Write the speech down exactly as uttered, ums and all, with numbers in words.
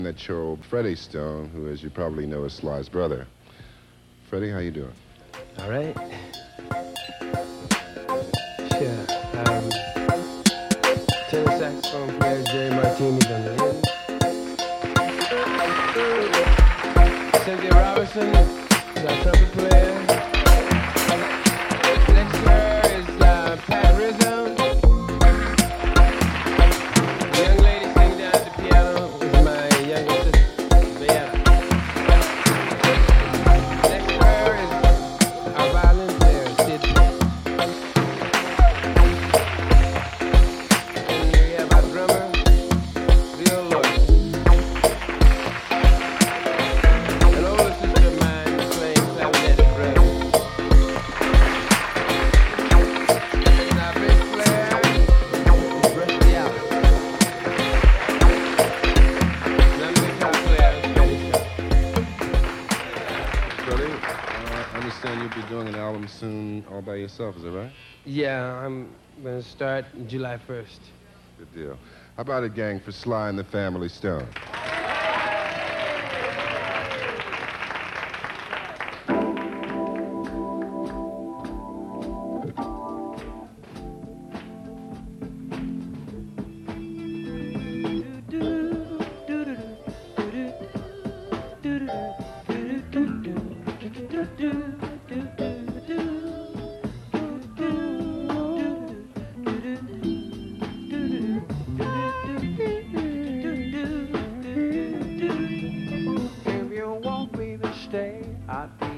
That your old Freddie Stone, who, as you probably know, is Sly's brother. Freddie, how you doing? All right. Sure. Um, tenor saxophone player Jerry Martini's on the end. Cynthia Robinson is our trumpet player. Next to her is uh, Pat Rizzo. The young lady sitting down at the piano is my younger sister, Beata. Next to her is our violin player, Sid. And we have our drummer, Bill Lloyd. An older sister of mine is playing clarinet and brass. And our bass player is Rusty Allen. And I'm the guitar player, Freddie Stone. Freddie, uh, I understand you'll be doing an album soon all by yourself, is that right? Yeah, I'm gonna start July first. Good deal. How about a gang for Sly and the Family Stone? If you want me to stay, I'd be